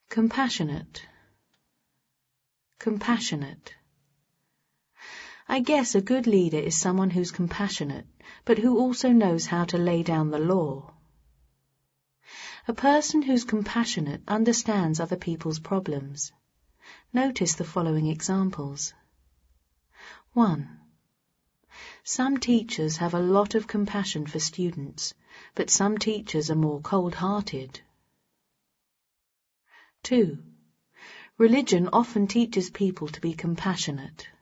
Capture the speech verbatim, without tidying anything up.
Compassionate. Compassionate. I guess a good leader is someone who's compassionate, but who also knows how to lay down the law. A person who's compassionate understands other people's problems. Notice the following examples. one. Some teachers have a lot of compassion for students, but some teachers are more cold-hearted. two. Religion often teaches people to be compassionate.